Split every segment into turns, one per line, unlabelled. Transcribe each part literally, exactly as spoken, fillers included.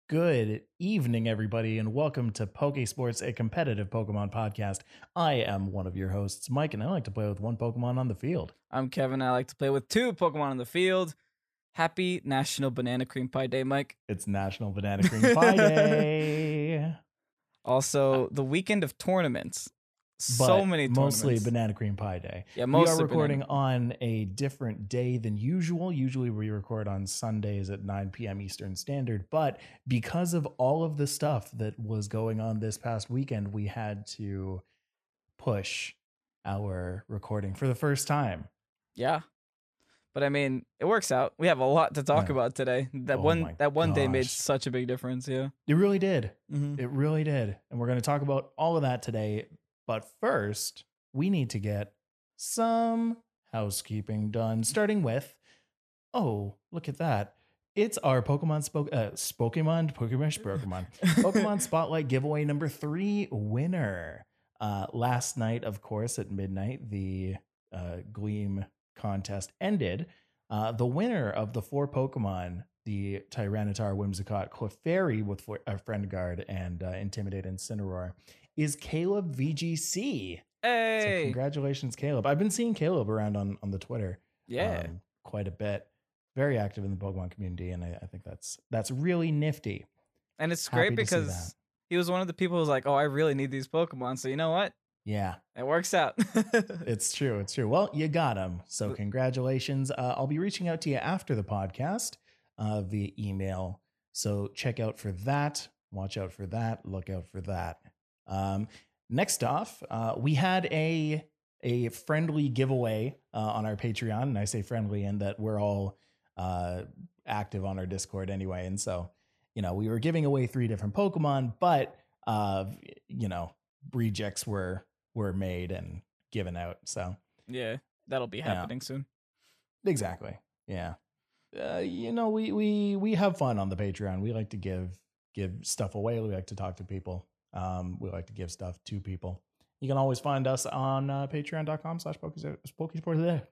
Good evening, everybody, and welcome to PokeSports, a competitive Pokemon podcast. I am one of your hosts, Mike, and I like to play with one Pokemon on the field.
I'm Kevin. I like to play with two Pokemon on the field. Happy National Banana Cream Pie Day, Mike.
It's National Banana Cream Pie Day.
Also, the weekend of tournaments.
But
so many tournaments.
Mostly Banana Cream Pie Day.
Yeah,
we
mostly
are recording
banana.
on a different day than usual. Usually we record on Sundays at nine p.m. Eastern Standard. But because of all of the stuff that was going on this past weekend, we had to push our recording for the first time.
Yeah. But I mean, it works out. We have a lot to talk
Yeah.
about today. That
Oh
one
my
that one day made
gosh.
such a big difference, yeah.
It really did.
Mm-hmm.
It really did. And we're going to talk about all of that today. But first, we need to get some housekeeping done, starting with, oh, look at that. It's our Pokemon Spoke uh Pokemon Pokemon Pokemon Pokemon Spotlight giveaway number three winner. Uh last night, of course, at midnight, the uh Gleam contest ended. Uh the winner of the four Pokemon, the Tyranitar, Whimsicott, Clefairy with a Friend Guard, and uh, Intimidate Incineroar, is Caleb V G C.
Hey.
So congratulations, Caleb. I've been seeing Caleb around on, on the Twitter
Yeah.
um, quite a bit. Very active in the Pokemon community, and I, I think that's that's really nifty.
And it's
Happy
great
to see that.
because he was one of the people who was like, oh, I really need these Pokemon. So you know what?
Yeah,
It works out.
it's true. It's true. Well, you got him. So congratulations. Uh, I'll be reaching out to you after the podcast uh, via email. So check out for that. Watch out for that. Look out for that. Um, next off, uh, we had a a friendly giveaway uh, on our Patreon, and I say friendly in that we're all uh, active on our Discord anyway. And so, you know, we were giving away three different Pokemon, but uh, you know, rejects were were made and given out. So
Yeah, that'll be
Yeah.
happening soon.
exactly, yeah. Uh, you know, we we we have fun on the Patreon. We like to give give stuff away. We like to talk to people. Um, we like to give stuff to people. You can always find us on uh, patreon.com slash Pokesport.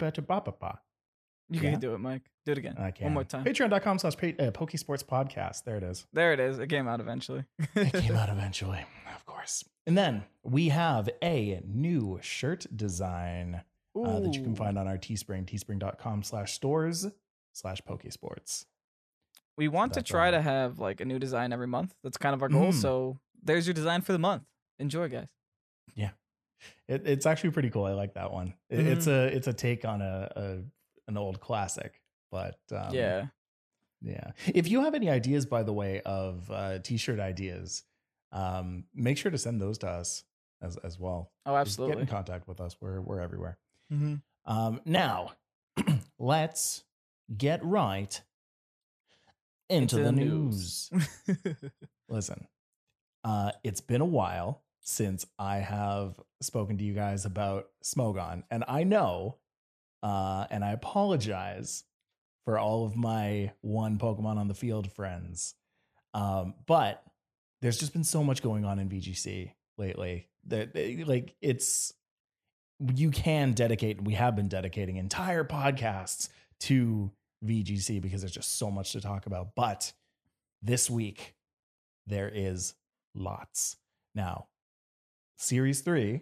You
Yeah.
can do it, Mike. Do it again.
I can.
One more time.
Patreon.com slash uh, Pokesports Podcast. There it is.
There it is. It came out eventually.
It came out eventually, of course. And then we have a new shirt design uh, that you can
Ooh.
find on our Teespring, teespring.com slash stores slash Pokesports.
We want to
that's
try
all.
to have like a new design every month. That's kind of our goal.
Mm.
So there's your design for the month. Enjoy, guys.
It, it's actually pretty cool. I like that one. It, It's a it's a take on a, a an old classic, but um,
yeah.
yeah. If you have any ideas, by the way, of uh, t-shirt ideas, um, make sure to send those to us as as well.
Oh,
Just
absolutely.
get in contact with us. We're we're everywhere.
Mm-hmm.
Um, now, let's get right into, the, news. Listen, uh, it's been a while since I have spoken to you guys about Smogon, and I know, uh, and I apologize for all of my one Pokemon on the field friends, um, but there's just been so much going on in V G C lately that like it's you can dedicate, and we have been dedicating entire podcasts to V G C because there's just so much to talk about. But this week there is lots. Now, Series three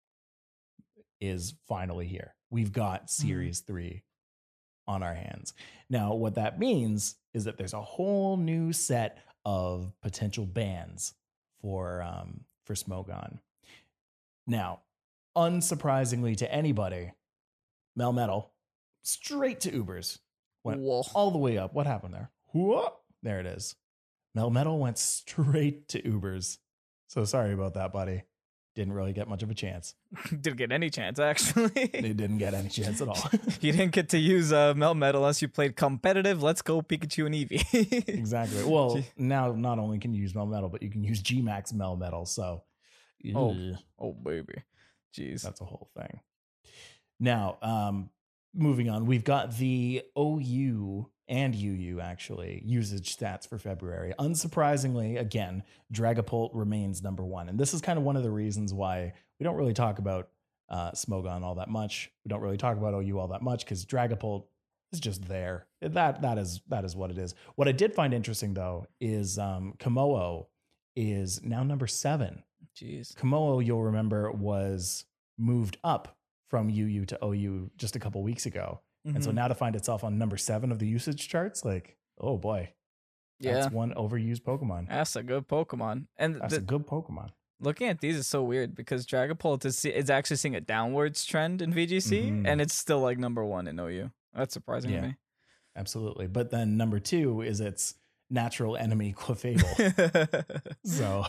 is finally here. We've got Series mm. three on our hands. Now, what that means is that there's a whole new set of potential bans for um, for Smogon. Now, unsurprisingly to anybody, Melmetal straight to Ubers. Went
Whoa.
all the way up. What happened there? Whoa. There it is. Melmetal went straight to Ubers. So sorry about that, buddy. Didn't really get much of a chance.
Didn't get any chance, actually.
They didn't get any chance at all.
You didn't get to use uh, Melmetal unless you played competitive. Let's go Pikachu and Eevee.
Exactly. Well,
Gee.
now not only can you use Melmetal, but you can use G MAX Melmetal. So,
Oh.
ugh,
Oh, baby. Jeez.
that's a whole thing. Now, um, moving on, we've got the O U and U U actually usage stats for February. Unsurprisingly, again, Dragapult remains number one. And this is kind of one of the reasons why we don't really talk about uh, Smogon all that much. We don't really talk about O U all that much because Dragapult It's just there. That that is that is what it is. What I did find interesting though is um Komodo is now number seven.
Jeez.
Komodo, you'll remember, was moved up from U U to O U just a couple weeks ago. Mm-hmm. And so now to find itself on number seven of the usage charts, like, oh boy. That's
Yeah.
one overused Pokemon.
That's a good Pokemon. And
That's
the,
a good Pokemon.
looking at these is so weird because Dragapult is, is actually seeing a downwards trend in V G C, mm-hmm. and it's still like number one in O U. That's surprising yeah, to me.
Absolutely. But then number two is its natural enemy, Clefable. So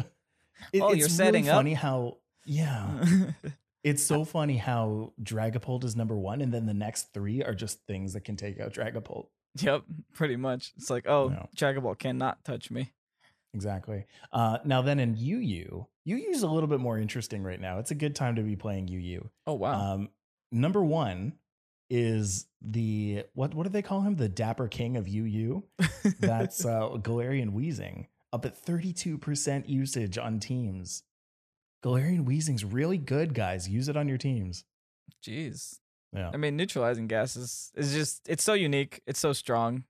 it,
oh,
it's
you're setting
really
up?
funny how, yeah. It's so funny how Dragapult is number one, and then the next three are just things that can take out Dragapult.
Yep, pretty much. It's like, oh, no. Dragapult cannot touch me.
Exactly. Uh, now then in U U, U U is a little bit more interesting right now. It's a good time to be playing U U.
Oh, wow.
Um, number one is the, what what do they call him? The Dapper King of U U. That's uh, Galarian Weezing, up at thirty-two percent usage on teams. Galarian Weezing's really good, guys. Use it on your teams.
Jeez.
Yeah.
I mean, neutralizing gas is, is just, it's so unique. It's so strong.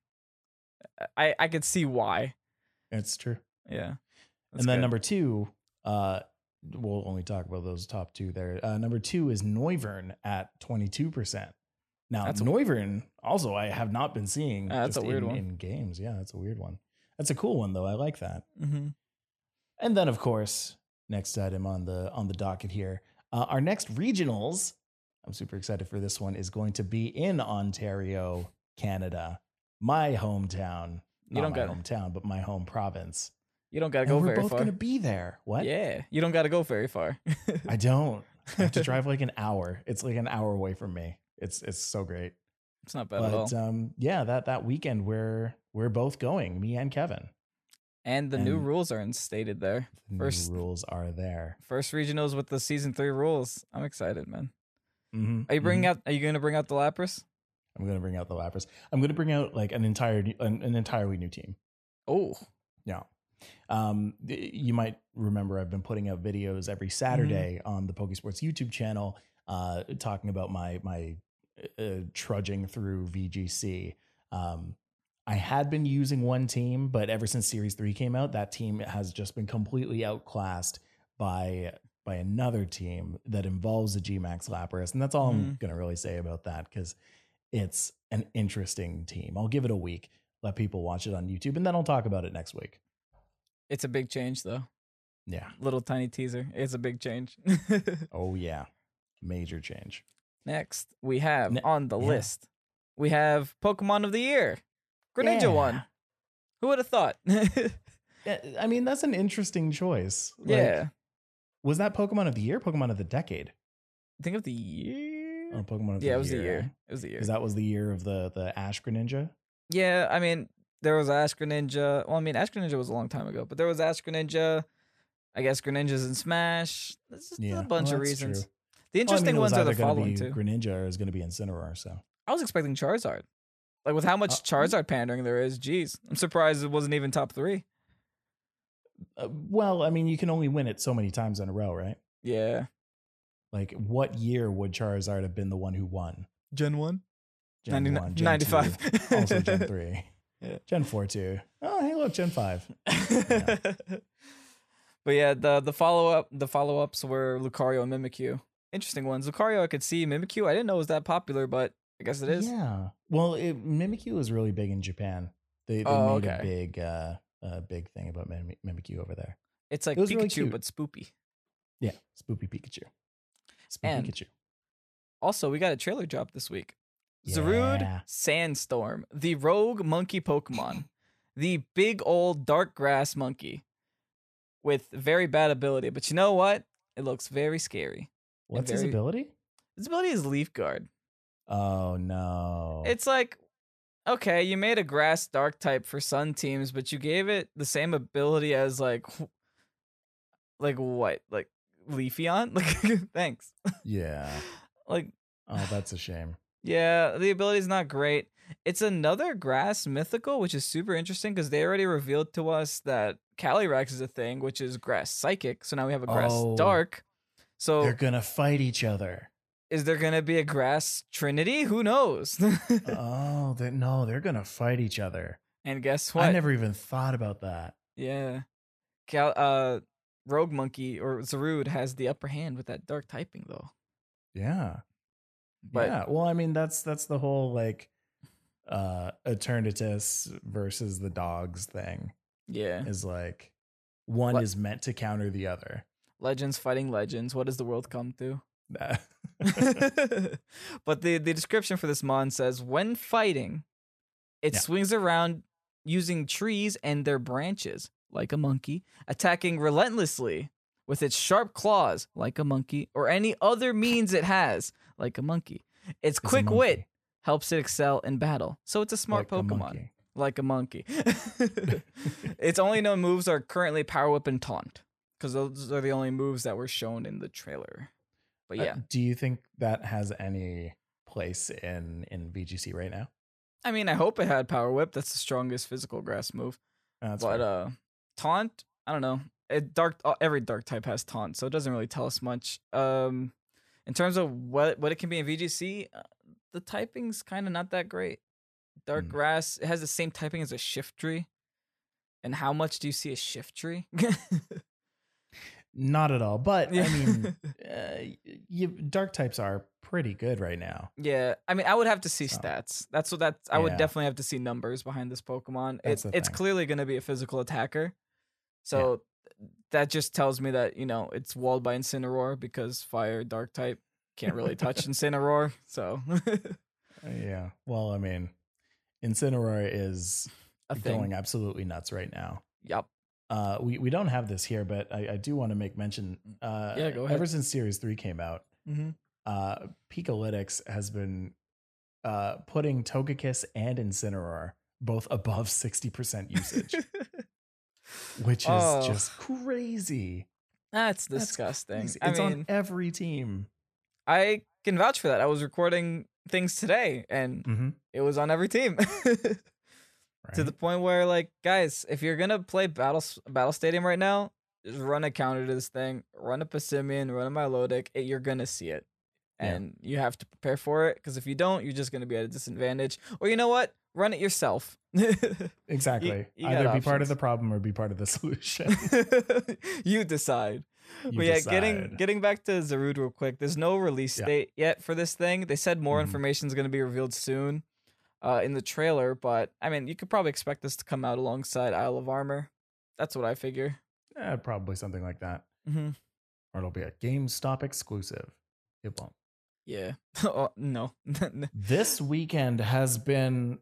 I, I could see why.
It's true.
Yeah.
And then good. Number two, uh, we'll only talk about those top two there. Uh, number two is Noivern at twenty-two percent. Now, that's Noivern a, also I have not been seeing
uh, that's
just
a weird
in,
one.
in games. Yeah, that's a weird one. That's a cool one, though. I like that.
Mm-hmm.
And then, of course, next item on the on the docket here, uh, our next regionals, I'm super excited for this one, is going to be in Ontario, Canada, my hometown. Not
you don't
my
got
hometown, but my home province.
You don't got to go very far.
We're both going to be there. What?
Yeah, you don't got to go very far.
I don't. I have to drive like an hour. It's like an hour away from me. It's it's so great.
It's not bad
but,
at all.
Um, yeah, that that weekend we're we're both going, me and Kevin.
And the and new rules are instated there.
The
first
new rules are there.
First regionals with the season three rules. I'm excited, man.
Mm-hmm,
are you bringing
mm-hmm.
out? Are you going to bring out the Lapras?
I'm going to bring out the Lapras. I'm going to bring out like an entire an, an entirely new team.
Oh,
yeah. Um, you might remember I've been putting out videos every Saturday mm-hmm. on the Pokesports YouTube channel, uh, talking about my my uh, trudging through V G C. Um, I had been using one team, but ever since Series three came out, that team has just been completely outclassed by by another team that involves a G MAX Lapras, and that's all mm-hmm. I'm going to really say about that because it's an interesting team. I'll give it a week, let people watch it on YouTube, and then I'll talk about it next week.
It's a big change, though.
Yeah.
Little tiny teaser. It's a big change.
Oh, yeah. Major change.
Next, we have ne- on the
yeah.
list, we have Pokemon of the Year. Greninja yeah. won. Who would have thought?
I mean, that's an interesting choice. Like,
yeah.
Was that Pokemon of the Year, Pokemon of the Decade?
Think of the year.
Oh, Pokemon of
yeah,
the Year.
it was the year. It was the year.
Because that was the year of the, the Ash Greninja?
Yeah, I mean, there was Ash Greninja. Well, I mean, Ash Greninja was a long time ago, but there was Ash Greninja. I guess Greninja's in Smash. There's just yeah, a bunch
well,
of reasons.
True.
The interesting
well, I mean,
ones are the following,
be
too.
Greninja or is going to be Incineroar, so.
I was expecting Charizard. Like, with how much uh, Charizard pandering there is, geez. I'm surprised it wasn't even top three.
Uh, well, I mean, you can only win it so many times in a row, right?
Yeah.
Like, what year would Charizard have been the one who won?
Gen one?
Gen one, Gen
ninety-five.
two, also Gen three. Yeah. Gen four, too. Oh, hey, look, Gen five. Yeah.
But yeah, the the follow-up, the follow-ups were Lucario and Mimikyu. Interesting ones. Lucario, I could see. Mimikyu, I didn't know it was that popular, but I guess it is.
Yeah. Well, it, Mimikyu was really big in Japan. They, they
oh,
made
okay.
a big uh, a big thing about Mim- Mimikyu over there.
It's like
it was
Pikachu,
really
but spoopy.
Yeah, spoopy Pikachu. Spoopy
and
Pikachu.
Also, we got a trailer drop this week. Yeah. Zarude Sandstorm, the rogue monkey Pokemon, the big old dark grass monkey with very bad ability. But you know what? It looks very scary.
What's
very,
his ability?
His ability is Leaf Guard.
Oh, no.
It's like, okay, you made a grass dark type for sun teams, but you gave it the same ability as like, like what? Like Leafeon? Like, thanks.
Yeah.
Like,
oh, that's a shame.
Yeah, the ability is not great. It's another grass mythical, which is super interesting because they already revealed to us that Calyrex is a thing, which is grass psychic. So now we have a grass
oh,
dark. So
they're gonna fight each other.
Is there gonna be a grass trinity? Who knows?
Oh, they, no, they're gonna fight each other.
And guess what?
I never even thought about that.
Yeah. Cal- uh, Rogue Monkey or Zarude has the upper hand with that dark typing, though.
Yeah.
But
yeah. Well, I mean, that's that's the whole like uh Eternatus versus the dogs thing.
yeah,
Is like one
What?
is meant to counter the other.
legends fighting legends. What does the world come to?
That-
But the, the description for this mon says when fighting, it
Yeah.
swings around using trees and their branches, like a monkey, attacking relentlessly with its sharp claws, like a monkey, or any other means it has, like a monkey. Its
It's a
quick wit
monkey.
helps it excel in battle, so it's a smart
Like a
Pokemon.
monkey.
Like a monkey. Its only known moves are currently Power Whip and Taunt, because those are the only moves that were shown in the trailer. But
Uh,
yeah,
do you think that has any place in in V G C right now?
I mean, I hope it had Power Whip. That's the strongest physical grass move.
Uh, That's
but
fair.
uh, Taunt, I don't know. It dark uh, every dark type has Taunt, so it doesn't really tell us much. Um, in terms of what what it can be in V G C, uh, the typing's kind of not that great. Dark
Hmm.
grass, it has the same typing as a Shiftry. And how much do you see a Shiftry?
Not at all. But
Yeah.
I mean, uh, you, dark types are pretty good right now.
Yeah, I mean, I would have to see
So.
stats. That's what that's. I would
Yeah.
definitely have to see numbers behind this Pokemon.
That's
It,
the
it's
thing.
clearly going to be a physical attacker, so that just tells me that you know it's walled by Incineroar because Fire Dark type can't really touch Incineroar. So
Uh, yeah. Well, I mean, Incineroar is
a thing.
going absolutely nuts right now.
Yep.
Uh, we, we don't have this here, but I, I do want to make mention. Uh,
Yeah, go ahead.
Ever since Series three came out,
Mm-hmm.
uh, Pikalytics has been uh, putting Togekiss and Incineroar both above sixty percent usage, which is
Oh.
just crazy.
That's
That's
disgusting.
crazy.
I
It's
mean,
on every team.
I can vouch for that. I was recording things today, and
Mm-hmm.
it was on every team.
Right?
To the point where, like, guys, if you're gonna play Battle Battle Stadium right now, just run a counter to this thing, run a Passimian, run a Milotic. It, you're gonna see it,
Yeah.
and you have to prepare for it. Because if you don't, you're just gonna be at a disadvantage. Or you know what? Run it yourself.
exactly.
you
Either
got
be part of
options.
the problem or be part of the solution.
You decide.
You
But yeah, getting
decide.
getting back to Zarude real quick. There's no release
Yeah.
date yet for this thing. They said more
Mhm.
information is going to be revealed soon, uh, in the trailer. But I mean, you could probably expect this to come out alongside Isle of Armor. That's what I figure.
Eh, probably something like that.
Mm-hmm.
Or it'll be a GameStop exclusive. It won't.
Yeah. Oh, no.
This weekend has been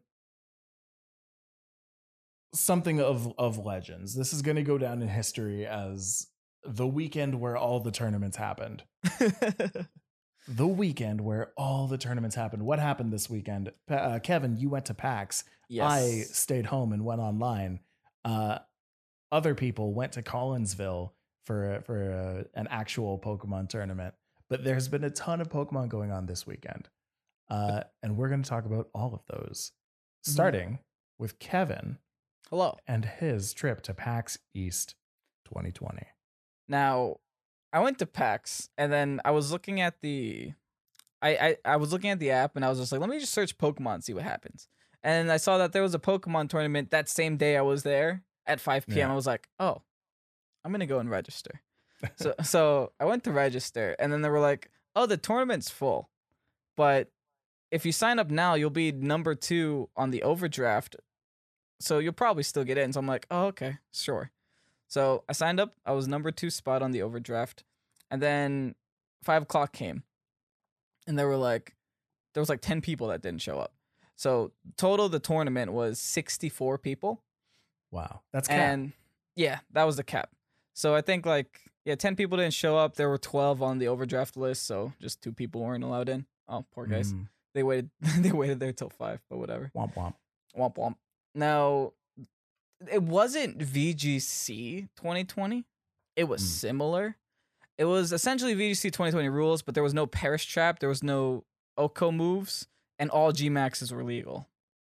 something of of legends. This is going to go down in history as the weekend where all the tournaments happened. The weekend where all the tournaments happened. What happened this weekend? Pa- Uh, Kevin, you went to PAX.
yes.
I stayed home and went online. Uh, other people went to Collinsville for for a, an actual Pokemon tournament. But there's been a ton of Pokemon going on this weekend, uh, and we're going to talk about all of those,
Mhm.
starting with Kevin
Hello.
and his trip to PAX East twenty twenty.
Now, I went to PAX and then I was looking at the I, I I was looking at the app and I was just like, let me just search Pokemon and see what happens. And I saw that there was a Pokemon tournament that same day I was there at five p.m.
Yeah.
I was like, oh, I'm gonna go and register. So so I went to register and then they were like, oh, the tournament's full. But if you sign up now, you'll be number two on the overdraft. So you'll probably still get in. So I'm like, oh, okay, sure. So I signed up. I was number two spot on the overdraft. And then five o'clock came. And there were like, there was like ten people that didn't show up. So total the tournament was sixty-four people.
Wow, that's cap.
And yeah, that was the cap. So I think like, yeah, ten people didn't show up. There were twelve on the overdraft list. So just two people weren't allowed in. Oh, poor guys.
Mm,
They waited, they waited there till five, but whatever.
womp womp.
Womp womp. Now, it wasn't V G C twenty twenty. It was
Mm.
similar. It was essentially V G C twenty twenty rules, but there was no Perish Trap, there was no Oko moves, and all G Maxes were legal.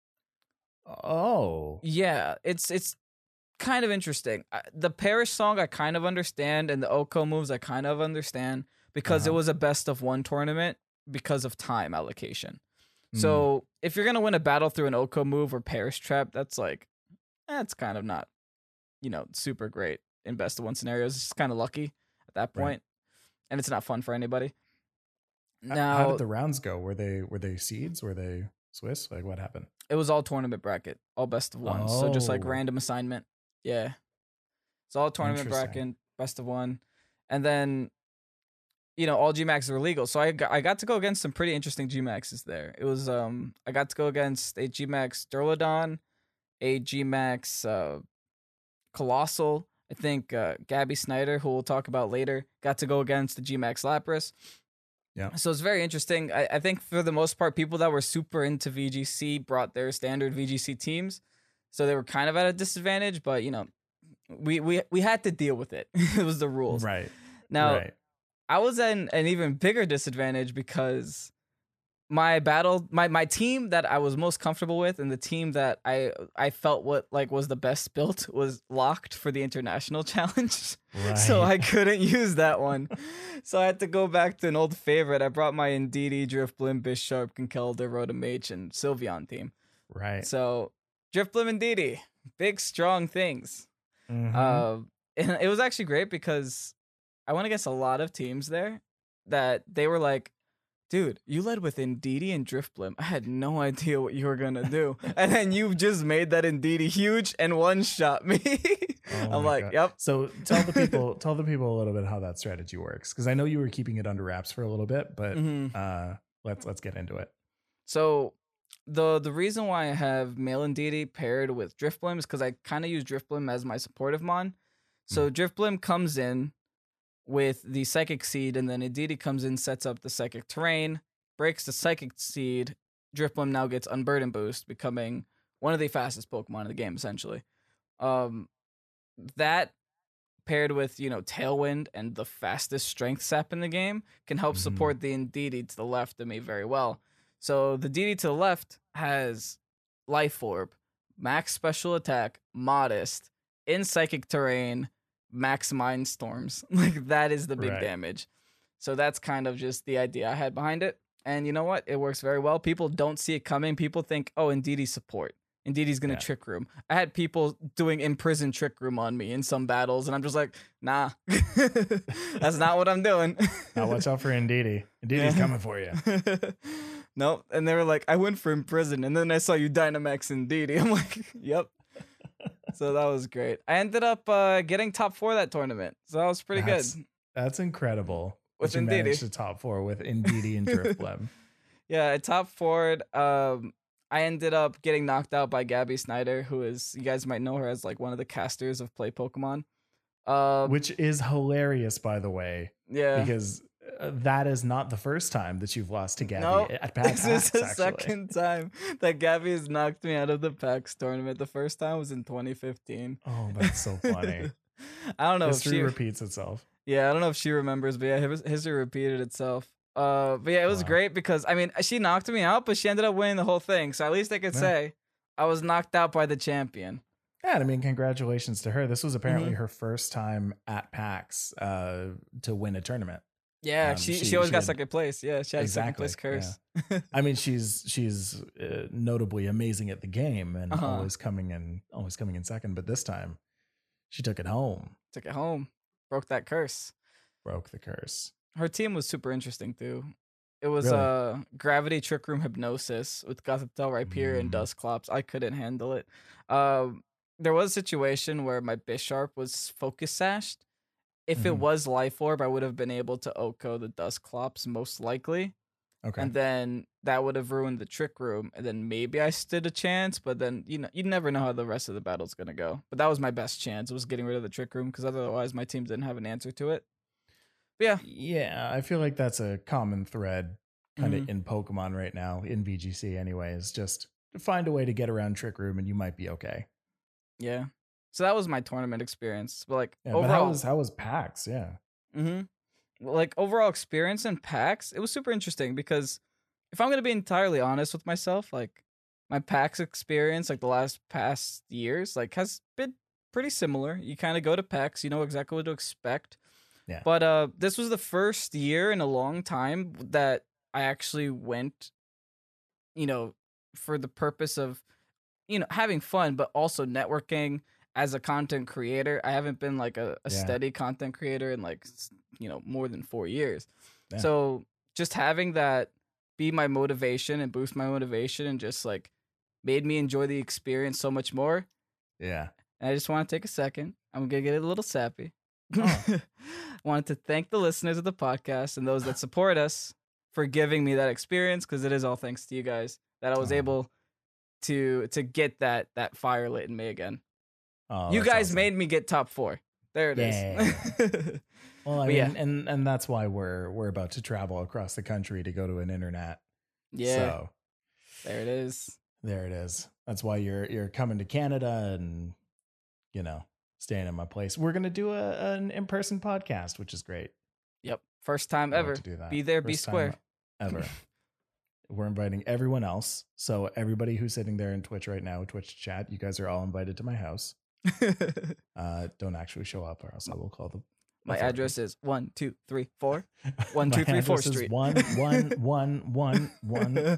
Oh,
Yeah, it's it's kind of interesting. I- The Perish song I kind of understand, and the Oko moves I kind of understand because it
Uh-huh.
was a best of one tournament because of time allocation. Mm. So if you're gonna win a battle through an Oko move or Perish Trap, that's like that's kind of not, you know, super great in best of one scenarios. It's just kind of lucky at that point, right. And it's not fun for anybody.
Now, how did the rounds go? Were they were they seeds? Were they Swiss? Like what happened?
It was all tournament bracket, all best of one. Oh. So just like random assignment. Yeah. It's all tournament bracket, best of one. And then, you know, all G MAXs were legal. So I got, I got to go against some pretty interesting G MAXs there. It was, um, I got to go against a G MAX Durlodon, a G MAX uh, Colossal. I think uh, Gabby Snyder, who we'll talk about later, got to go against the G MAX Lapras.
Yeah.
So it's very interesting. I, I think for the most part, people that were super into V G C brought their standard V G C teams. So they were kind of at a disadvantage, but, you know, we we, we had to deal with it. It was the rules.
Right.
Now,
right.
I was at an, an even bigger disadvantage because my battle, my, my team that I was most comfortable with and the team that I I felt what like was the best built was locked for the international challenge. Right. So I couldn't use that one. So I had to go back to an old favorite. I brought my Indeedee, Drifblim, Bisharp, Conkeldurr, Rotom-H, and Sylveon team.
Right.
So Drifblim, Indeedee, big strong things.
Mm-hmm.
Uh, and it was actually great because I went against a lot of teams there that they were like, dude, you led with Indeedee and Drifblim. I had no idea what you were going to do. And then you just made that Indeedee huge and one-shot me. Oh I'm like, God. Yep.
So tell the people tell the people a little bit how that strategy works. Because I know you were keeping it under wraps for a little bit, but mm-hmm. uh, let's let's get into it.
So the the reason why I have male Indeedee paired with Drifblim is because I kind of use Drifblim as my supportive mon. So mm. Drifblim comes in with the Psychic Seed, and then Indeedee comes in, sets up the Psychic Terrain, breaks the Psychic Seed. Drifblim now gets Unburden Boost, becoming one of the fastest Pokemon in the game, essentially. Um, that paired with, you know, Tailwind and the fastest Strength Sap in the game can help mm-hmm. support the Indeedee to the left of me very well. So the D D to the left has Life Orb, Max Special Attack, Modest, in Psychic Terrain, Max Mind Storms. Like that is the big right. damage. So that's kind of just the idea I had behind it. And you know what? It works very well. People don't see it coming. People think, oh, Indeedee support. Indeedee's going to yeah. Trick Room. I had people doing Imprison Trick Room on me in some battles, and I'm just like, nah, that's not what I'm doing.
Now watch out for Indeedee. Indeedee's yeah. coming for you.
Nope. And they were like, I went for Imprison, and then I saw you Dynamax Indeedee. I'm like, yep. So that was great. I ended up uh, getting top four that tournament, so that was pretty
that's,
good.
That's incredible.
With
you
Indeedee.
Managed to top four with Indeedee and Drifblim.
Yeah, I top foured. Um, I ended up getting knocked out by Gabby Snyder, who is, you guys might know her as like one of the casters of Play Pokemon. Uh,
Which is hilarious, by the way.
Yeah.
Because uh, that is not the first time that you've lost to Gabby
nope.
at PAX.
This is the
actually.
second time that Gabby has knocked me out of the PAX tournament. The first time was in twenty fifteen.
Oh, that's so funny.
I don't know
History
if she
repeats itself.
Yeah, I don't know if she remembers, but yeah, history repeated itself. Uh, but yeah, it was wow. great because, I mean, she knocked me out, but she ended up winning the whole thing. So at least I could yeah. say I was knocked out by the champion.
Yeah, I mean, congratulations to her. This was apparently mm-hmm. her first time at PAX uh, to win a tournament.
Yeah, um, she, she she always she got had, second place. Yeah, she had exactly, second place curse.
Yeah. I mean, she's she's uh, notably amazing at the game and uh-huh. always coming in always coming in second. But this time, she took it home.
Took it home. Broke that curse.
Broke the curse.
Her team was super interesting too. It was
really?
uh Gravity, Trick Room, Hypnosis with Gothitelle, Rhyperior, mm. and Dusclops. I couldn't handle it. Um, there was a situation where my Bisharp was Focus Sashed. If mm-hmm. it was Life Orb, I would have been able to Oko the Dusclops most likely.
Okay.
And then that would have ruined the Trick Room, and then maybe I stood a chance. But then you know you never know how the rest of the battle's gonna go. But that was my best chance. Was getting rid of the Trick Room because otherwise my team didn't have an answer to it. But yeah,
yeah, I feel like that's a common thread kind of
mm-hmm.
in Pokemon right now in V G C. Anyways, just find a way to get around Trick Room, and you might be okay.
Yeah. So that was my tournament experience. But like
yeah,
overall,
but how was how was PAX? Yeah.
Mm-hmm. Like overall experience in PAX, it was super interesting because if I'm gonna be entirely honest with myself, like my PAX experience, like the last past years, like has been pretty similar. You kind of go to PAX, you know exactly what to expect.
Yeah.
But uh, this was the first year in a long time that I actually went, you know, for the purpose of, you know, having fun, but also networking as a content creator. I haven't been like a, a
Yeah.
steady content creator in like, you know, more than four years.
Yeah.
So just having that be my motivation and boost my motivation and just like made me enjoy the experience so much more.
Yeah.
And I just want to take a second. I'm going to get a little sappy.
Oh.
I wanted to thank the listeners of the podcast and those that support us for giving me that experience, because it is all thanks to you guys that I was
Oh.
able to to get that that fire lit in me again.
Oh,
you
that's
guys
awesome.
made me get top four. There it
Yeah.
is.
Well, I
But
mean,
yeah.
and and that's why we're we're about to travel across the country to go to an internet.
Yeah,
So
there it is.
there it is. That's why you're you're coming to Canada and, you know, staying in my place. We're gonna do a an in person podcast, which is great.
Yep, first time
I'd love
ever.
to do that.
Be there, be
First time
square.
ever. We're inviting everyone else. So everybody who's sitting there in Twitch right now, Twitch chat, you guys are all invited to my house. Uh, don't actually show up, or else I will call the.
My
authorities.
address is one, two, three, four. One,
My
two, three, four
address is
street.
One, one, one, one, one.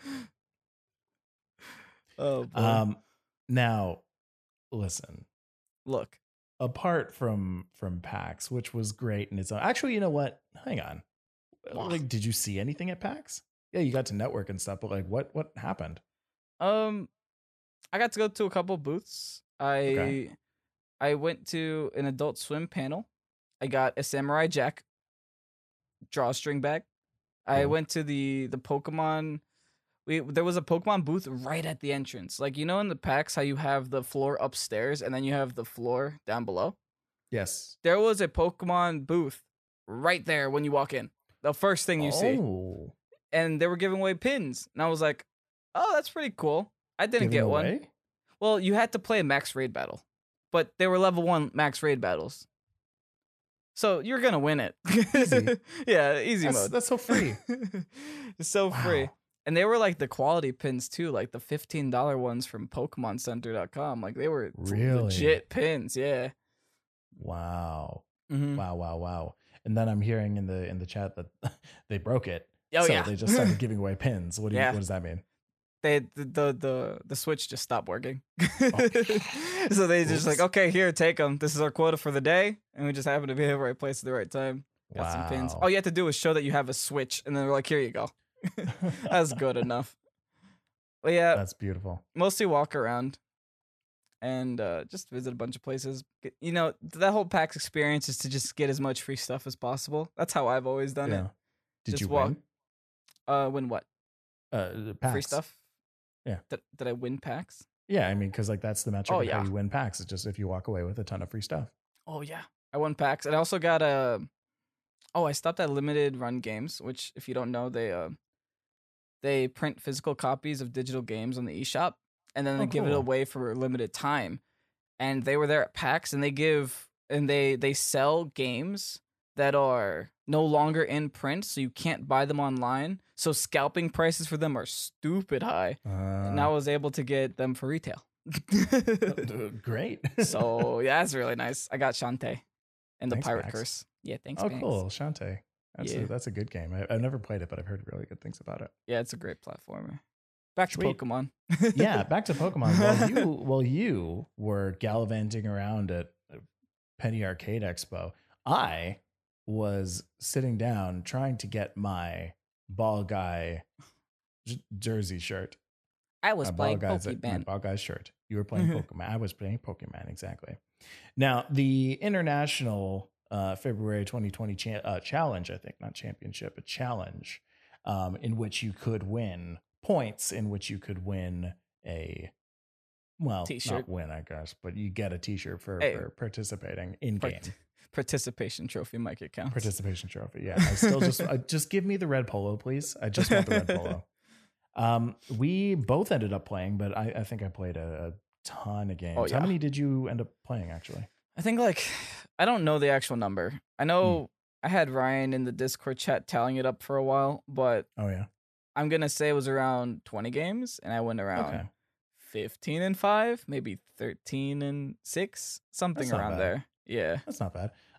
Oh boy.
Um, now, listen.
Look.
Apart from from PAX, which was great in its own. Actually, you know what? Hang on.
Wow.
Like, did you see anything at PAX? Yeah, you got to network and stuff, but like, what what happened?
Um, I got to go to a couple booths. I
Okay.
I went to an Adult Swim panel. I got a Samurai Jack drawstring bag. I
Cool.
went to the the Pokemon. We there was a Pokemon booth right at the entrance. Like, you know, in the PAX, how you have the floor upstairs and then you have the floor down below.
Yes.
There was a Pokemon booth right there when you walk in. The first thing you see.
Oh,
And they were giving away pins. And I was like, oh, that's pretty cool. I didn't
giving
get one.
away?
Well, you had to play a max raid battle, but they were level one max raid battles. So you're going to win it.
Easy.
Yeah, easy
That's,
mode.
that's so free.
It's so free.
Wow.
And they were like the quality pins too, like the fifteen dollars ones from Pokemon Center dot com. Like they were
Really?
legit pins. Yeah.
Wow.
Mm-hmm.
Wow. Wow. Wow. And then I'm hearing in the in the chat that they broke it.
Oh,
so
yeah.
they just started giving away pins. What do you,
Yeah.
what does that mean?
They the, the the the Switch just stopped working.
Oh.
So they just like,
Oops.
okay, here, take them. This is our quota for the day, and we just happened to be at the right place at the right time. Got some pins.
Wow.
All you have to do is show that you have a Switch, and then they're like, here you go. That's good enough. But yeah,
That's beautiful.
mostly walk around and uh, just visit a bunch of places. Get- You know, that whole PAX experience is to just get as much free stuff as possible. That's how I've always done
Yeah.
it.
Did
Just
you
walk-
win?
Uh, win what?
Uh,
Free
PAX.
stuff?
Yeah.
Did, did I win PAX?
Yeah, I mean, because like that's the metric
Oh,
of
yeah.
how you win PAX. It's just if you walk away with a ton of free stuff.
Oh yeah, I won PAX, and I also got a. Oh, I stopped at Limited Run Games, which, if you don't know, they uh, they print physical copies of digital games on the eShop, and then they
Oh,
give it
cool.
away for a limited time. And they were there at PAX, and they give and they they sell games that are no longer in print, so you can't buy them online. So scalping prices for them are stupid high.
Uh,
And I was able to get them for retail.
uh, great.
So yeah, that's really nice. I got Shantae and the
Thanks,
Pirate
Max.
Curse. Yeah, thanks.
Oh,
Max.
cool, Shantae. That's
Yeah.
a, that's a good game. I, I've never played it, but I've heard really good things about it.
Yeah, it's a great platformer. Back
Sweet.
to Pokemon.
Yeah, back to Pokemon. While you while you were gallivanting around at Penny Arcade Expo, I was sitting down trying to get my Ball Guy j- jersey shirt.
I was
My Ball
playing
Guys, my
Pokemon.
Ball Guys shirt. You were playing Pokemon. I was playing Pokemon, exactly. Now, the international uh, February twenty twenty cha- uh, challenge, I think, not championship, a challenge um, in which you could win points, in which you could win a, well,
T-shirt.
not win, I guess, but you get a t-shirt for,
Hey.
for participating in game.
Part- participation trophy mic account.
Participation trophy. Yeah. I still just, uh, just give me the red polo, please. I just want the red polo. Um, we both ended up playing, but I, I think I played a, a ton of games.
Oh, yeah.
How many did you end up playing actually?
I think like I don't know the actual number. I
Hmm.
know I had Ryan in the Discord chat tallying it up for a while, but
Oh yeah.
I'm gonna say it was around twenty games, and I went around
Okay.
fifteen and five, maybe thirteen and six, something
That's not
around
bad.
there. Yeah.
That's not bad.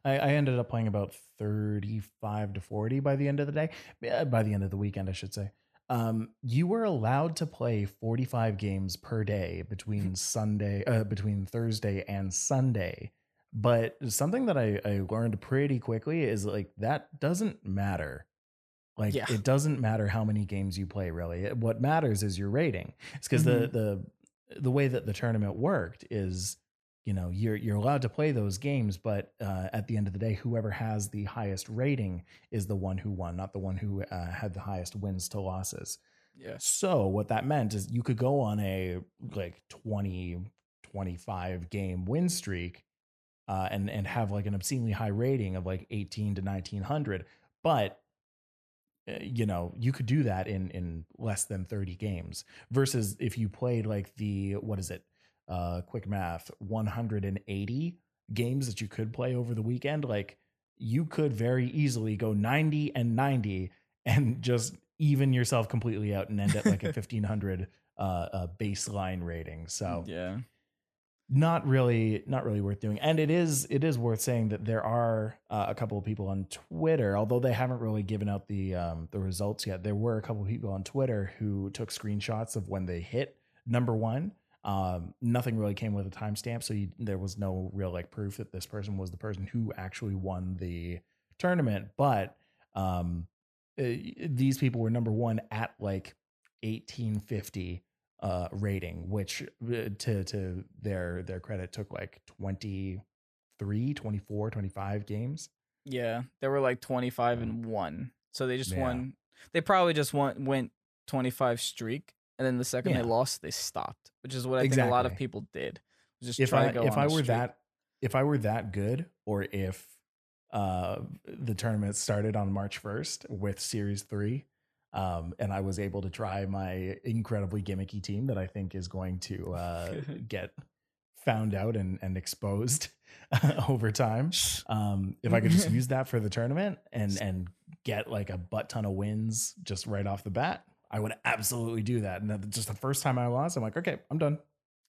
I, I ended up playing about thirty-five to forty by the end of the day. Yeah, by the end of the weekend, I should say. Um, you were allowed to play forty-five games per day between Sunday, uh, between Thursday and Sunday. But something that I, I learned pretty quickly is like that doesn't matter. Like
Yeah.
it doesn't matter how many games you play, really. It- What matters is your rating. It's because
Mhm.
the the the way that the tournament worked is, you know, you're you're allowed to play those games, but uh, at the end of the day, whoever has the highest rating is the one who won, not the one who uh, had the highest wins to losses.
Yeah.
So what that meant is you could go on a like twenty, twenty-five game win streak uh, and and have like an obscenely high rating of like eighteen to nineteen hundred, but uh, you know, you could do that in in less than thirty games versus if you played like the, what is it, uh quick math, one hundred eighty games that you could play over the weekend. Like you could very easily go ninety and ninety and just even yourself completely out and end at like a fifteen hundred uh, uh baseline rating. So
Yeah.
not really not really worth doing. And it is it is worth saying that there are uh, a couple of people on Twitter, although they haven't really given out the um the results yet. There were a couple of people on Twitter who took screenshots of when they hit number one. Um nothing really came with a timestamp, so you, there was no real like proof that this person was the person who actually won the tournament. But um uh, these people were number one at like eighteen fifty uh rating, which uh, to to their their credit took like twenty-three, twenty-four, twenty-five games.
Yeah. They were like twenty-five and one. So they just
Yeah.
won. They probably just went, went twenty-five streak. And then the second
Yeah.
they lost, they stopped, which is what I think a lot of
Exactly.
people did. Just
If
try
I
to go
if
on
I
a
were
streak.
that if I were that good, or if uh the tournament started on March first with series three, um and I was able to try my incredibly gimmicky team that I think is going to uh get found out and and exposed over time, um if I could just use that for the tournament and and get like a butt ton of wins just right off the bat, I would absolutely do that. And then just the first time I lost, I'm like, okay, I'm done,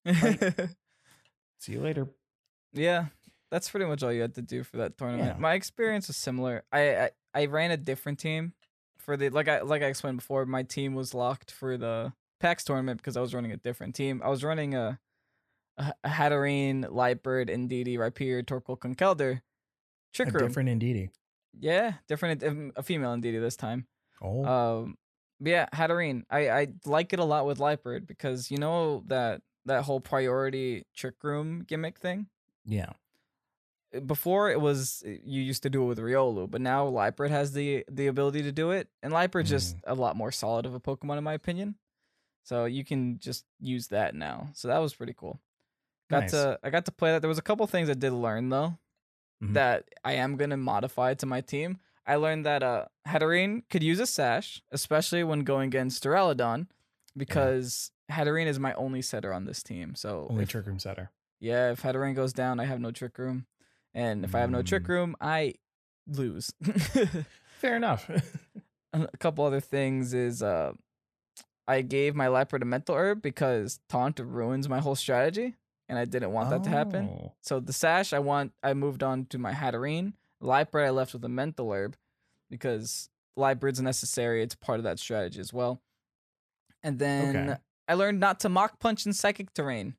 see you later.
Yeah, that's pretty much all you had to do for that tournament.
Yeah.
My experience is similar. I, I I ran a different team for the like I like I explained before. My team was locked for the PAX tournament because I was running a different team. I was running a a, a Hatterene, Lightbird, Indeedee, Rhyperior, Torkoal, Conkeldurr, Trick
A
Room.
different Indeedee.
Yeah, different um, a female Indeedee this time.
Oh,
Um, but yeah, Hatterene. I I like it a lot with Lightbird because you know that that whole priority Trick Room gimmick thing.
yeah.
Before it was you used to do it with Riolu, but now Lightbird has the the ability to do it, and Lightbird's just a lot more solid of a Pokemon in my opinion. So you can just use that now. So that was pretty cool. Got
Nice.
to I got to play that. There was a couple things I did learn though
Mhm.
that I am gonna modify to my team. I learned that uh Hatterene could use a sash, especially when going against Duraludon, because Hatterene is my only setter on this team. So
Only
if-
Trick Room setter.
yeah, if Hatterene goes down, I have no Trick Room. And if I have no Trick
Mm.
Room, I lose.
Fair enough.
A couple other things is uh, I gave my Lightbird a Mental Herb because Taunt ruins my whole strategy, and I didn't want that to happen.
Oh.
So the Sash, I want I moved on to my Hatterene. Lightbird, I left with a Mental Herb because Lightbird's necessary. It's part of that strategy as well. And then
Okay.
I learned not to Mach Punch in Psychic Terrain.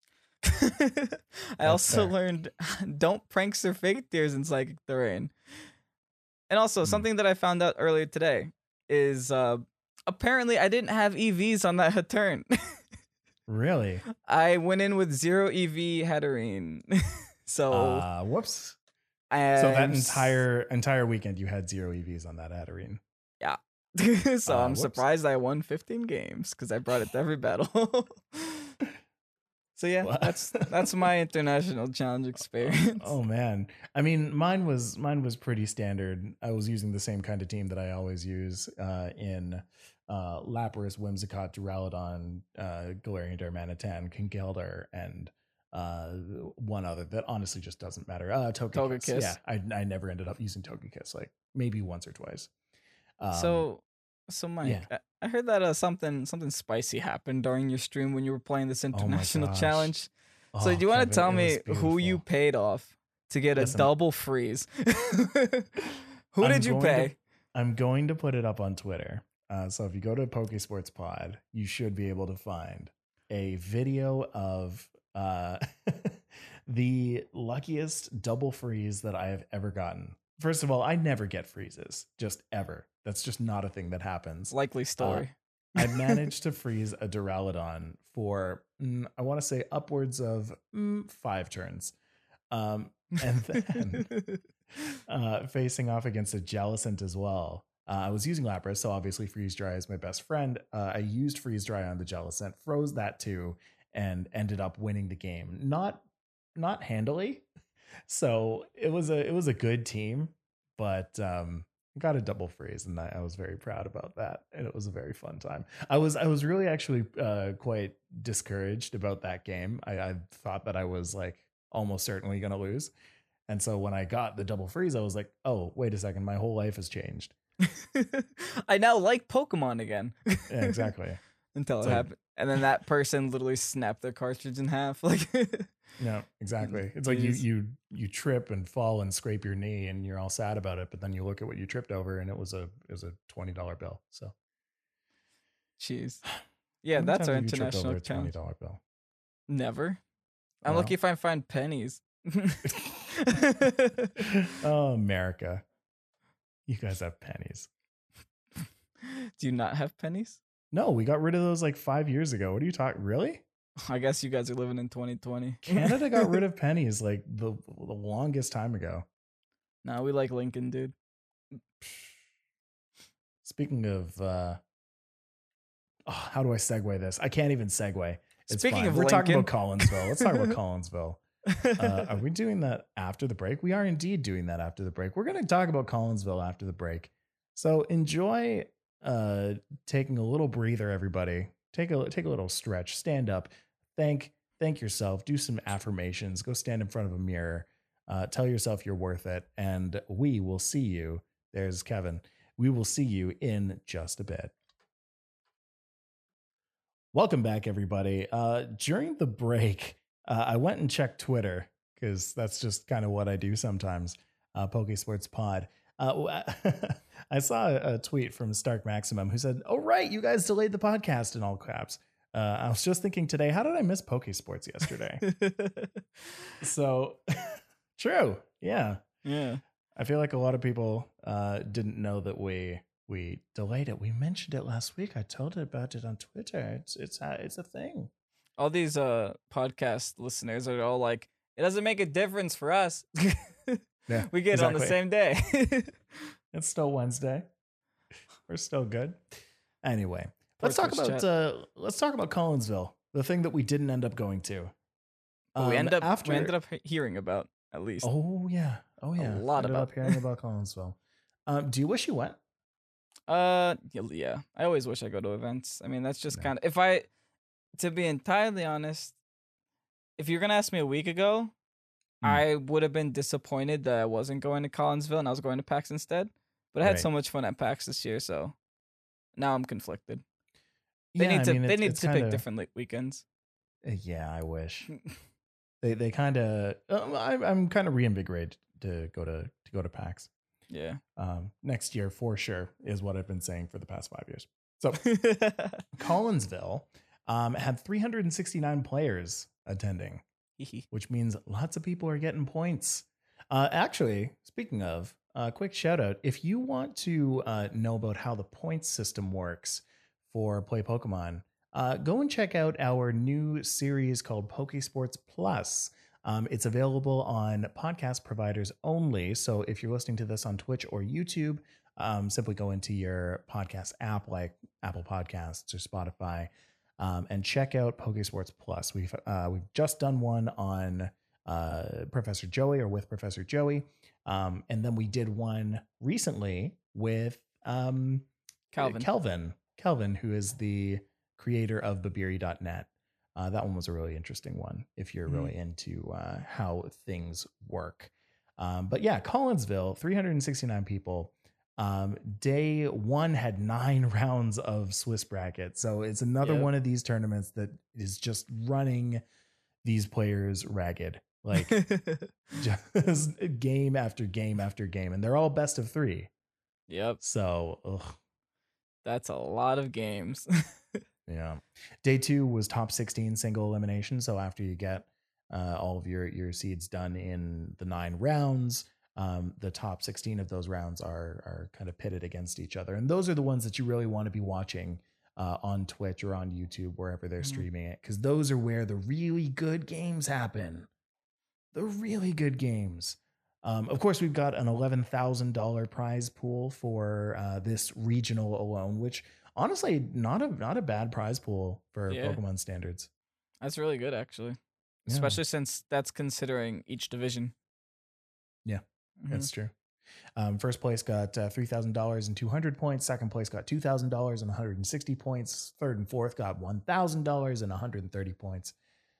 I also
fair.
learned don't prankster fake tears in Psychic Terrain. And also
Hmm.
something that I found out earlier today is uh apparently I didn't have E Vs on that turn.
Really?
I went in with zero E V Hatterene. so
Uh, whoops.
I'm
So that
s-
entire entire weekend you had zero E Vs on that Hatterene.
so
uh,
I'm
whoops.
surprised I won fifteen games because I brought it to every battle. So yeah,
Wow.
that's that's my international challenge experience.
Oh man. I mean, mine was mine was pretty standard. I was using the same kind of team that I always use uh, in uh, Lapras, Whimsicott, Duraludon, uh, Galarian Darmanitan, Conkeldurr, and uh, one other that honestly just doesn't matter. Uh, Togekiss.
Togekiss.
Yeah, I I never ended up using Togekiss, like maybe once or twice. Um,
so so Mike,
yeah.
I, I heard that uh, something something spicy happened during your stream when you were playing this
Oh my
international
gosh.
challenge. So
oh,
do you want
Kevin,
to tell
it
me
was
who you
beautiful.
paid off to get a
Listen,
double freeze. Who
I'm
did you
going
pay?
To, I'm going to put it up on Twitter. Uh, so if you go to Pokesports Pod, you should be able to find a video of uh, the luckiest double freeze that I have ever gotten. First of all, I never get freezes, just ever. That's just not a thing that happens.
Likely story.
Uh, I managed to freeze a Duraludon for, mm, I want to say, upwards of mm, five turns. Um, and then uh, facing off against a Jellicent as well. Uh, I was using Lapras, so obviously Freeze Dry is my best friend. Uh, I used Freeze Dry on the Jellicent, froze that too, and ended up winning the game. Not not handily. So it was a it was a good team, but um, got a double freeze, and I, I was very proud about that. And it was a very fun time. I was I was really actually uh, quite discouraged about that game. I, I thought that I was like almost certainly going to lose. And so when I got the double freeze, I was like, oh, wait a second, my whole life has changed.
I now like Pokemon again.
Yeah, exactly.
Until
it's
it
like,
happened. And then that person literally snapped their cartridge in half. Like,
no, exactly. It's like you you you trip and fall and scrape your knee and you're all sad about it, but then you look at what you tripped over and it was a it was a twenty dollar bill. So
jeez. Yeah, that's our international
a twenty dollar bill.
Never. I'm
well,
lucky if I find pennies.
Oh, America. You guys have pennies.
Do you not have pennies?
No, we got rid of those like five years ago. What are you talking? Really?
I guess you guys are living in twenty twenty.
Canada got rid of pennies like the, the longest time ago.
Nah, we like Lincoln, dude.
Speaking of, uh, oh, how do I segue this? I can't even segue. It's
Speaking
fine.
of
We're
Lincoln.
talking about Collinsville. Let's talk about Collinsville. Uh, are we doing that after the break? We are indeed doing that after the break. We're going to talk about Collinsville after the break. So enjoy uh, taking a little breather, everybody. Take a take a little stretch. Stand up. Thank thank yourself. Do some affirmations. Go stand in front of a mirror. Uh, tell yourself you're worth it. And we will see you. There's Kevin. We will see you in just a bit. Welcome back, everybody. Uh, during the break, uh, I went and checked Twitter because that's just kind of what I do sometimes. Uh, Pokesports Pod. Uh, I saw a, a tweet from Stark Maximum who said, "Oh right, you guys delayed the podcast," in all caps. Uh, I was just thinking today, how did I miss Pokesports yesterday? So, true, yeah,
yeah.
I feel like a lot of people uh, didn't know that we we delayed it. We mentioned it last week. I told it about it on Twitter. It's it's a, it's a thing.
All these uh podcast listeners are all like, "It doesn't make a difference for us."
Yeah,
we get exactly. it on the same day.
It's still Wednesday. We're still good. Anyway, Poor let's talk about uh, let's talk about Collinsville, the thing that we didn't end up going to.
Um, we end up after we ended up hearing about at least.
Oh yeah, oh yeah,
a lot
ended
about
up hearing about Collinsville. Um, do you wish you went?
Uh, yeah. I always wish I go to events. I mean, that's just yeah. kind of if I, to be entirely honest, if you're gonna ask me a week ago, mm. I would have been disappointed that I wasn't going to Collinsville and I was going to PAX instead. But I had right. so much fun at PAX this year, so now I'm conflicted. They yeah, need to I mean, they need to kinda, pick different weekends.
Yeah, I wish. they they kind of um, I'm I'm kind of reinvigorated to go to to go to PAX.
Yeah.
Um, next year for sure is what I've been saying for the past five years. So Collinsville um, had three hundred sixty-nine players attending, which means lots of people are getting points. Uh, actually, speaking of, a uh, quick shout out. If you want to uh, know about how the points system works for Play Pokemon, uh, go and check out our new series called Pokesports Plus. Um, it's available on podcast providers only. So if you're listening to this on Twitch or YouTube, um, simply go into your podcast app like Apple Podcasts or Spotify um, and check out Pokesports Plus. We've uh, we've just done one on uh, Professor Joey or with Professor Joey. Um, and then we did one recently with um,
Calvin.
Kelvin, Kelvin, who is the creator of Babiri dot net. Uh, that one was a really interesting one if you're really mm. into uh, how things work. Um, but yeah, Collinsville, three hundred sixty-nine people. Um, day one had nine rounds of Swiss bracket. So it's another yep. one of these tournaments that is just running these players ragged. Like just game after game after game, and they're all best of three.
Yep.
So, ugh.
That's a lot of games.
Yeah. Day two was top sixteen single elimination. So after you get uh, all of your your seeds done in the nine rounds, um, the top sixteen of those rounds are are kind of pitted against each other, and those are the ones that you really want to be watching uh, on Twitch or on YouTube, wherever they're mm-hmm. streaming it, because those are where the really good games happen. The really good games. Um, of course, we've got an eleven thousand dollars prize pool for uh, this regional alone, which honestly, not a not a bad prize pool for yeah. Pokemon standards.
That's really good, actually, yeah. especially since that's considering each division.
Yeah, mm-hmm. that's true. Um, first place got uh, three thousand dollars and two hundred points. Second place got two thousand dollars and one hundred sixty points. Third and fourth got one thousand dollars and one hundred thirty points.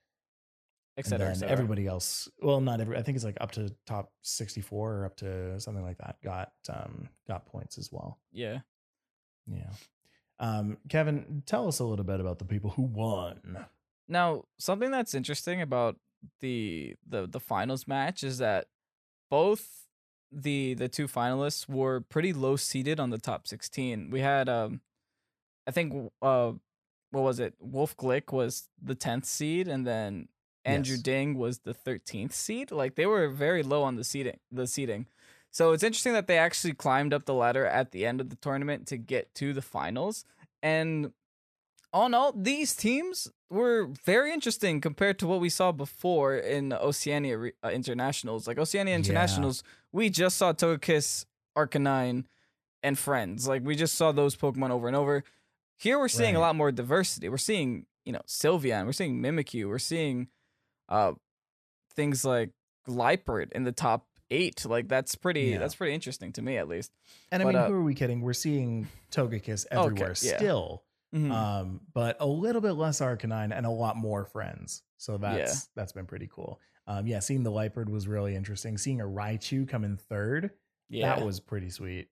Et cetera, and then et cetera. Everybody else, well, not every, I think it's like up to top sixty-four or up to something like that got um, got points as well.
Yeah.
Yeah. Um, Kevin, tell us a little bit about the people who won.
Now, something that's interesting about the the the finals match is that both the the two finalists were pretty low seeded on the top sixteen. We had, um, I think, uh, what was it? Wolf Glick was the tenth seed, and then Andrew yes. Ding was the thirteenth seed. Like, they were very low on the seating, the seating. So it's interesting that they actually climbed up the ladder at the end of the tournament to get to the finals. And all in all, these teams were very interesting compared to what we saw before in Oceania re- uh, Internationals. Like, Oceania Internationals, yeah. we just saw Togekiss, Arcanine, and Friends. Like, we just saw those Pokemon over and over. Here we're seeing right. a lot more diversity. We're seeing, you know, Sylveon. We're seeing Mimikyu. We're seeing uh, things like Liepard in the top eight. Like, that's pretty yeah. that's pretty interesting to me, at least.
And I but, mean, uh, who are we kidding? We're seeing Togekiss everywhere okay, yeah. still. Mm-hmm. Um, but a little bit less Arcanine and a lot more Friends. So that's yeah. that's been pretty cool. Um, yeah, seeing the Liepard was really interesting. Seeing a Raichu come in third, yeah. that was pretty sweet.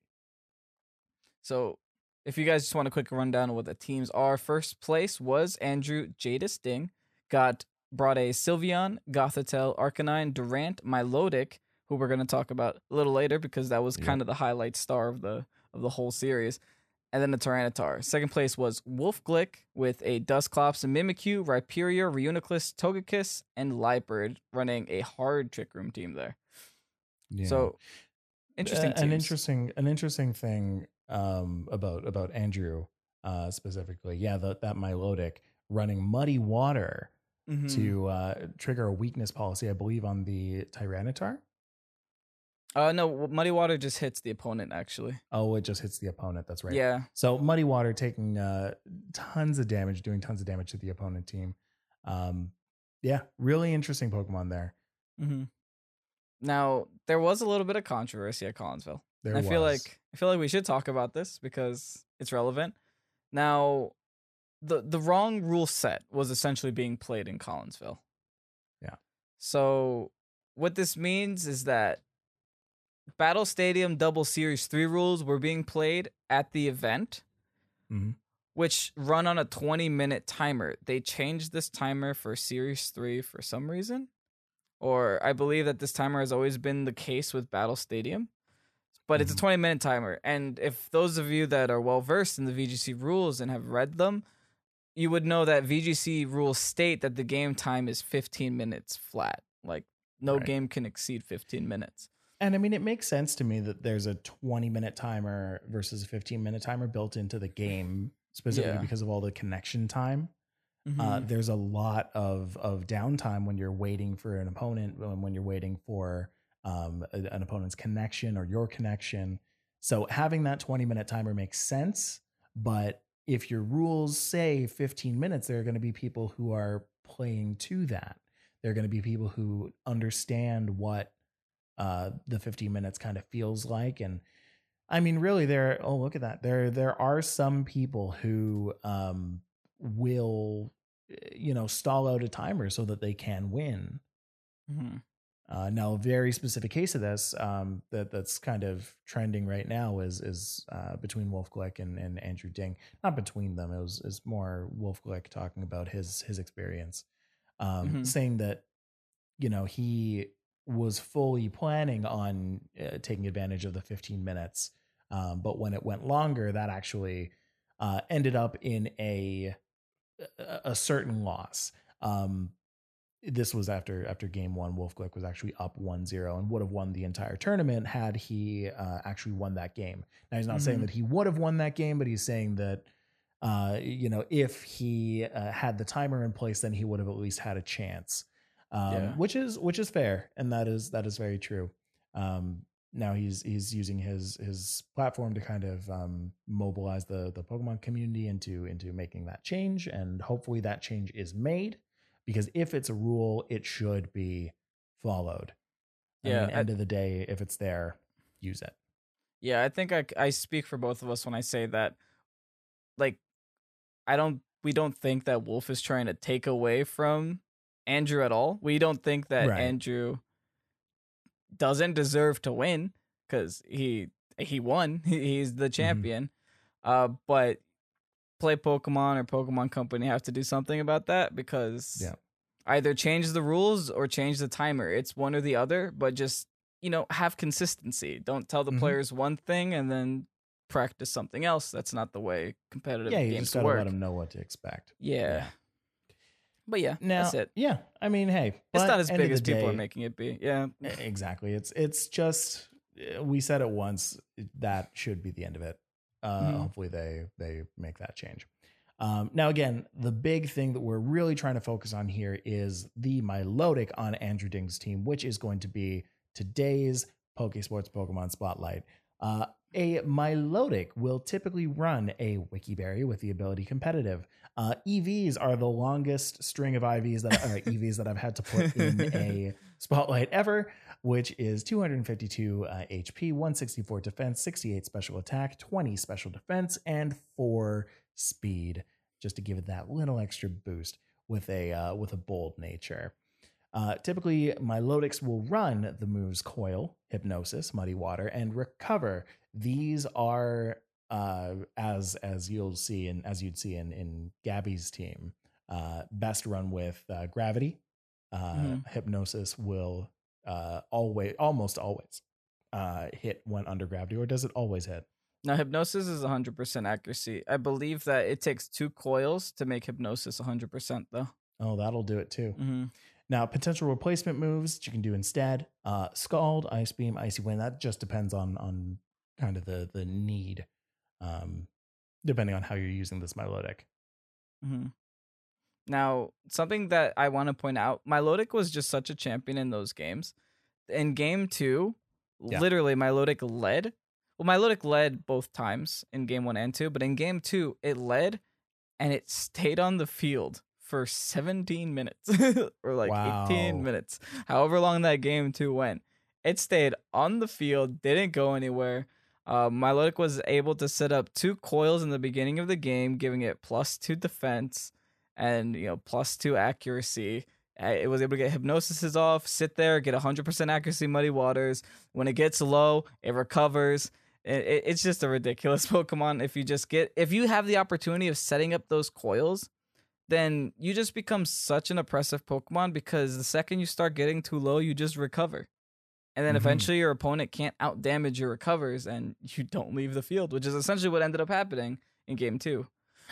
So if you guys just want a quick rundown of what the teams are, first place was Andrew Jadis Ding, got brought a Sylveon, Gothitelle, Arcanine, Durant, Milotic, who we're going to talk about a little later because that was yep. kind of the highlight star of the of the whole series. And then the Tyranitar. Second place was Wolf Glick with a Dusclops, a Mimikyu, Rhyperior, Reuniclus, Togekiss, and Liepard, running a hard Trick Room team there. Yeah. So interesting.
Uh, an interesting, an interesting thing um, about about Andrew uh, specifically. Yeah, the, that Milotic running Muddy Water mm-hmm. to uh, trigger a weakness policy, I believe, on the Tyranitar.
Uh, no, Muddy Water just hits the opponent, actually.
Oh, it just hits the opponent. That's right.
Yeah.
So Muddy Water taking uh, tons of damage, doing tons of damage to the opponent team. Um, yeah, really interesting Pokemon there.
Mm-hmm. Now, there was a little bit of controversy at Collinsville.
There
I
was.
feel like I feel like we should talk about this because it's relevant. Now, the the wrong rule set was essentially being played in Collinsville.
Yeah.
So what this means is that Battle Stadium Double Series three rules were being played at the event,
mm-hmm.
which run on a twenty-minute timer. They changed this timer for Series three for some reason, or I believe that this timer has always been the case with Battle Stadium, but mm-hmm. it's a twenty-minute timer. And if those of you that are well-versed in the V G C rules and have read them, you would know that V G C rules state that the game time is fifteen minutes flat. Like, no right. game can exceed fifteen minutes.
And I mean, it makes sense to me that there's a twenty minute timer versus a fifteen minute timer built into the game, specifically yeah. because of all the connection time. Mm-hmm. Uh, there's a lot of, of downtime when you're waiting for an opponent, when you're waiting for um, a, an opponent's connection or your connection. So having that twenty minute timer makes sense. But if your rules say fifteen minutes, there are going to be people who are playing to that. There are going to be people who understand what Uh, the fifteen minutes kind of feels like. And I mean, really there, oh, look at that. There, there are some people who um, will, you know, stall out a timer so that they can win.
Mm-hmm.
Uh, now, a very specific case of this um, that that's kind of trending right now is, is uh, between Wolf Glick and, and Andrew Ding. Not between them. It was, is more Wolf Glick talking about his, his experience, um, mm-hmm. saying that, you know, he was fully planning on uh, taking advantage of the fifteen minutes. Um, but when it went longer, that actually uh, ended up in a a certain loss. Um, this was after after game one. Wolf Glick was actually up one zero and would have won the entire tournament had he uh, actually won that game. Now, he's not mm-hmm. saying that he would have won that game, but he's saying that, uh, you know, if he uh, had the timer in place, then he would have at least had a chance, um, yeah. which is which is fair. And that is that is very true. Um, now he's he's using his his platform to kind of um, mobilize the the Pokemon community into into making that change, and hopefully that change is made, because if it's a rule, it should be followed.
Yeah.
I mean, end I, of the day, if it's there, use it.
Yeah, I think I I speak for both of us when I say that. Like, I don't we don't think that Wolf is trying to take away from Andrew at all. We don't think that right. Andrew doesn't deserve to win, because he he won. He's the champion. Mm-hmm. Uh, but Play Pokemon or Pokemon Company have to do something about that, because yeah. either change the rules or change the timer. It's one or the other, but just, you know, have consistency. Don't tell the mm-hmm. players one thing and then practice something else. That's not the way competitive
yeah,
games work.
Yeah, you just gotta
work.
let them know what to expect.
Yeah. yeah. But yeah,
now,
that's it.
Yeah, I mean, hey,
it's not as big as people day, are making it be. Yeah,
exactly. It's it's just, we said it once. That should be the end of it. Uh, mm-hmm. Hopefully, they they make that change. Um, now, again, the big thing that we're really trying to focus on here is the Milotic on Andrew Ding's team, which is going to be today's Pokesports Pokemon Spotlight. Uh, a Milotic will typically run a Wikiberry with the ability Competitive. Uh, E Vs are the longest string of I Vs that uh, E Vs that I've had to put in a Spotlight ever, which is two hundred fifty-two uh, H P, one sixty-four defense, sixty-eight special attack, twenty special defense, and four speed, just to give it that little extra boost with a uh, with a bold nature. Uh, typically, Milotics will run the moves Coil, Hypnosis, Muddy Water, and Recover. These are, uh, as as you'll see and as you'd see in in Gabby's team, uh, best run with uh, Gravity. Uh, mm-hmm. Hypnosis will uh, always, almost always, uh, hit when under Gravity, or does it always hit?
Now, Hypnosis is one hundred percent accuracy. I believe that it takes two coils to make Hypnosis one hundred percent, though.
Oh, that'll do it, too.
Mm-hmm.
Now, potential replacement moves that you can do instead. Uh, Scald, Ice Beam, Icy Wind. That just depends on on kind of the, the need, um, depending on how you're using this Milotic.
Mm-hmm. Now, something that I want to point out, Milotic was just such a champion in those games. In game two, yeah. literally, Milotic led. Well, Milotic led both times in game one and two, but in game two, it led and it stayed on the field for seventeen minutes or like wow. eighteen minutes, however long that game two went. It stayed on the field, didn't go anywhere. Uh, Milotic was able to set up two coils in the beginning of the game, giving it plus two defense and, you know, plus two accuracy. It was able to get Hypnosis off, sit there, get one hundred percent accuracy Muddy Waters. When it gets low, it recovers. It, it's just a ridiculous Pokemon. If you just get, if you have the opportunity of setting up those coils, then you just become such an oppressive Pokemon, because the second you start getting too low, you just recover. And then mm-hmm. eventually your opponent can't outdamage your recovers and you don't leave the field, which is essentially what ended up happening in game two.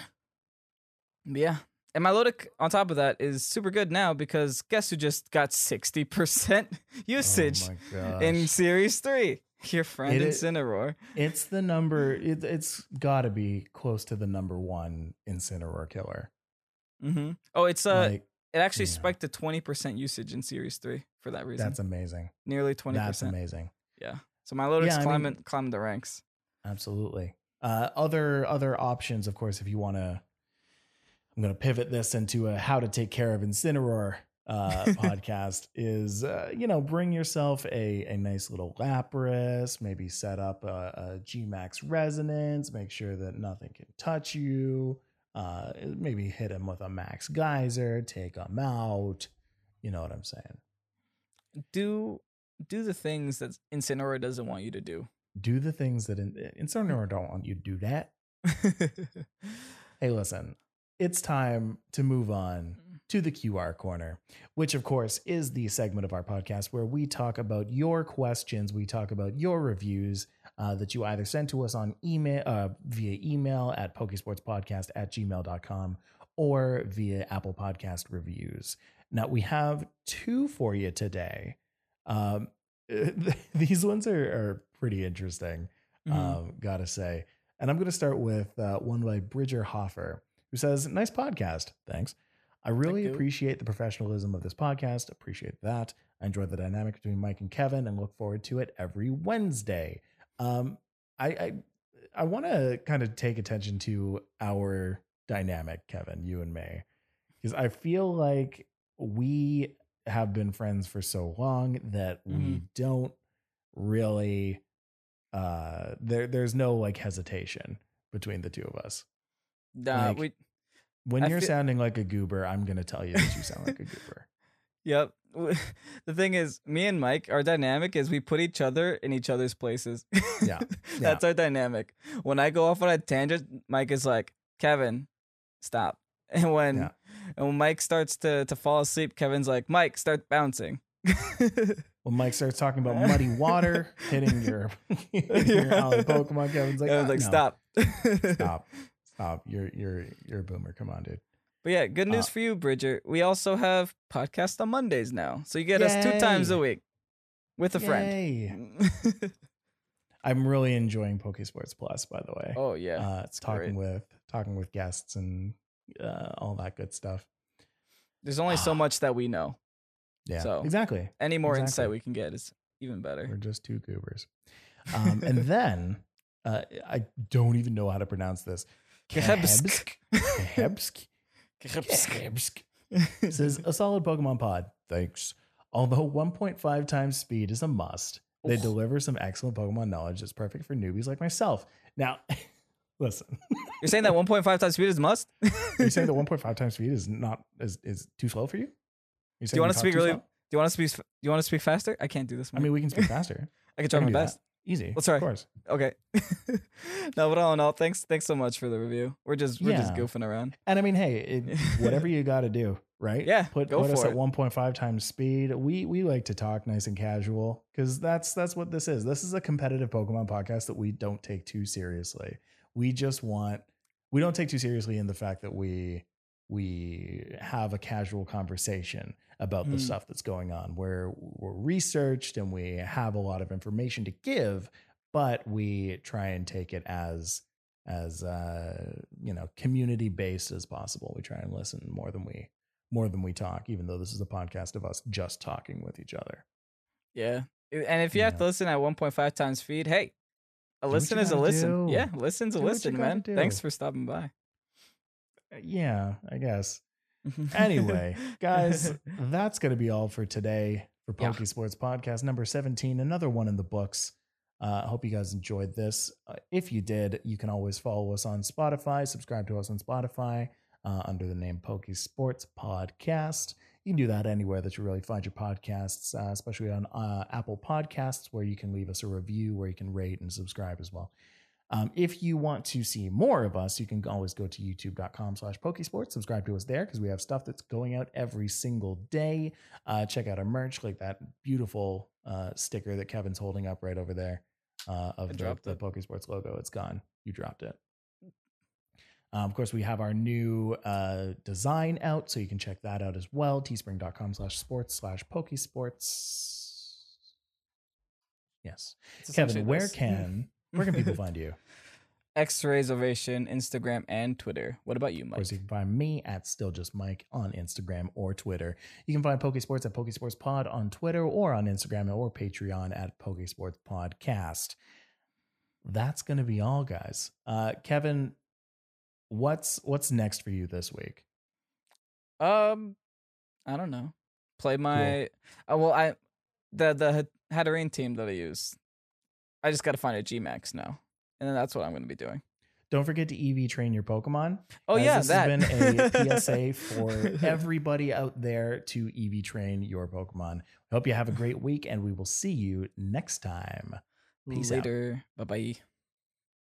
But yeah. And Milotic, on top of that, is super good now, because guess who just got sixty percent usage
oh
in Series three? Your friend it, Incineroar.
It's the number, it, it's got to be close to the number one Incineroar killer.
Mm-hmm. Oh, it's uh,
like,
it actually
yeah.
spiked to twenty percent usage in Series three for that reason.
That's amazing.
Nearly twenty percent.
That's amazing.
Yeah. So Milotic's yeah, climbing,
mean,
climbing the ranks.
Absolutely. Uh, other other options, of course, if you want to, I'm going to pivot this into a how to take care of Incineroar uh, podcast, is, uh, you know, bring yourself a, a nice little Lapras, maybe set up a, a G MAX Resonance, make sure that nothing can touch you. Uh, maybe hit him with a Max Geyser, take him out. You know what I'm saying?
Do do the things that Incineroar doesn't want you to do.
Do the things that in, Incineroar don't want you to do that. Hey, listen, it's time to move on to the Q R Corner, which of course is the segment of our podcast where we talk about your questions, we talk about your reviews uh, that you either send to us on email uh, via email at pokesportspodcast at gmail dot com or via Apple Podcast reviews. Now we have two for you today. Um, these ones are, are pretty interesting, mm-hmm. um, gotta say. And I'm going to start with uh, one by Bridger Hoffer, who says, nice podcast. Thanks. I really Thank appreciate the professionalism of this podcast. Appreciate that. I enjoy the dynamic between Mike and Kevin and look forward to it every Wednesday. Um, I I, I want to kind of take attention to our dynamic, Kevin, you and me, because I feel like we have been friends for so long that mm-hmm. we don't really... uh there there's no like hesitation between the two of us.
Nah,
like,
we
when
I
you're
feel,
sounding like a goober, I'm gonna tell you that you sound like a goober.
Yep. The thing is, me and Mike, our dynamic is we put each other in each other's places.
Yeah,
that's
yeah.
our dynamic. When I go off on a tangent, Mike is like, Kevin, stop. And when yeah. and when Mike starts to to fall asleep, Kevin's like, Mike, start bouncing.
When Mike starts talking about muddy water hitting your your alley Pokemon, Kevin's like,
I was
oh,
like,
no.
stop,
stop, stop. You're you're you're a boomer. Come on, dude.
But yeah, good news uh, for you, Bridger. We also have podcast on Mondays now, so you get
yay.
us two times a week with a
yay.
friend.
I'm really enjoying Pokesports Plus, by the way.
Oh yeah,
uh, it's talking great. with talking with guests and uh, all that good stuff.
There's only so much that we know.
Yeah,
so
exactly.
Any more
exactly.
insight we can get is even better.
We're just two goobers. Um, and then uh, I don't even know how to pronounce this.
Kebsk.
Kebsk. Kebsk. Says a solid Pokemon pod. Thanks. Although one point five times speed is a must, they oh. deliver some excellent Pokemon knowledge that's perfect for newbies like myself. Now, listen.
You're saying that one point five times speed is a must?
Are you saying that one point five times speed is not is is too slow for you?
Do you want to speak really? Slow? Do you want to speak? Do you want to speak faster? I can't do this.
More. I mean, we can speak faster.
I can try I can my best.
That. Easy.
Let's try.
Of course.
Okay. No, but all in all, thanks. Thanks so much for the review. We're just we're yeah. just goofing around.
And I mean, hey, it, whatever you got to do, right?
Yeah.
Put
go
put
for
us
it.
at one point five times speed. We we like to talk nice and casual because that's that's what this is. This is a competitive Pokemon podcast that we don't take too seriously. We just want. We don't take too seriously in the fact that we we have a casual conversation about mm. the stuff that's going on. Where we're researched and we have a lot of information to give, but we try and take it as as uh, you know, community based as possible. We try and listen more than we more than we talk, even though this is a podcast of us just talking with each other.
Yeah, and if you yeah. have to listen at one point five times speed, hey. A
do
listen is a listen.
Do.
Yeah, listen's a
do
listen, man. Do. Thanks for stopping by.
Yeah, I guess. Anyway, guys, that's going to be all for today for Pokesports yeah. Podcast number seventeen. Another one in the books. I uh, hope you guys enjoyed this. Uh, if you did, you can always follow us on Spotify. Subscribe to us on Spotify uh, under the name Pokesports Podcast. You can do that anywhere that you really find your podcasts, uh, especially on uh, Apple Podcasts, where you can leave us a review, where you can rate and subscribe as well. Um, if you want to see more of us, you can always go to youtube.com slash Pokesports. Subscribe to us there because we have stuff that's going out every single day. Uh, check out our merch, like that beautiful uh, sticker that Kevin's holding up right over there uh, of the, the Pokesports logo. It's gone. You dropped it. Um, of course, we have our new uh, design out, so you can check that out as well. Teespring.com slash sports slash Pokesports. Yes. Kevin, where this. can where can people find you?
X-Rays Ovation, Instagram, and Twitter. What about you, Mike?
Of course, you can find me at Still Just Mike on Instagram or Twitter. You can find Pokesports at Pokesports Pod on Twitter or on Instagram or Patreon at Pokesports Podcast. That's going to be all, guys. Uh, Kevin, what's what's next for you this week?
Um, I don't know. Play my cool. uh, well, I the the Hatterene team that I use. I just got to find a G Max now. And then that's what I'm going to be doing.
Don't forget to E V train your Pokemon.
Oh, yeah,
this
that.
has been a P S A for everybody out there to E V train your Pokemon. I hope you have a great week, and we will see you next time.
Peace Later. out. Bye-bye.